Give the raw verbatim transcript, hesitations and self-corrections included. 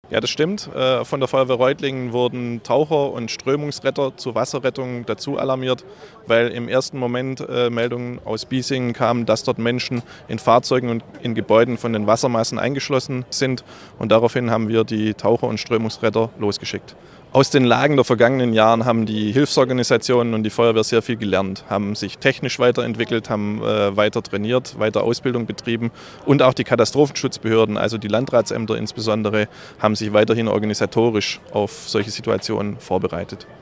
Ja, das stimmt. Äh, Von der Feuerwehr Reutlingen wurden Taucher und Strömungsretter zur Wasserrettung dazu alarmiert, weil im ersten Moment äh, Meldungen aus Biesingen kamen, dass dort Menschen in Fahrzeugen und in Gebäuden von den Wassermassen eingeschlossen sind. Und daraufhin haben wir die Taucher und Strömungsretter losgeschickt. Aus den Lagen der vergangenen Jahren haben die Hilfsorganisationen und die Feuerwehr sehr viel gelernt, haben sich technisch weiterentwickelt, haben äh, weiter trainiert, weiter Ausbildung betrieben und auch die Katastrophenschutzbehörden, also die Landratsämter insbesondere, haben sich weiterhin organisatorisch auf solche Situationen vorbereitet.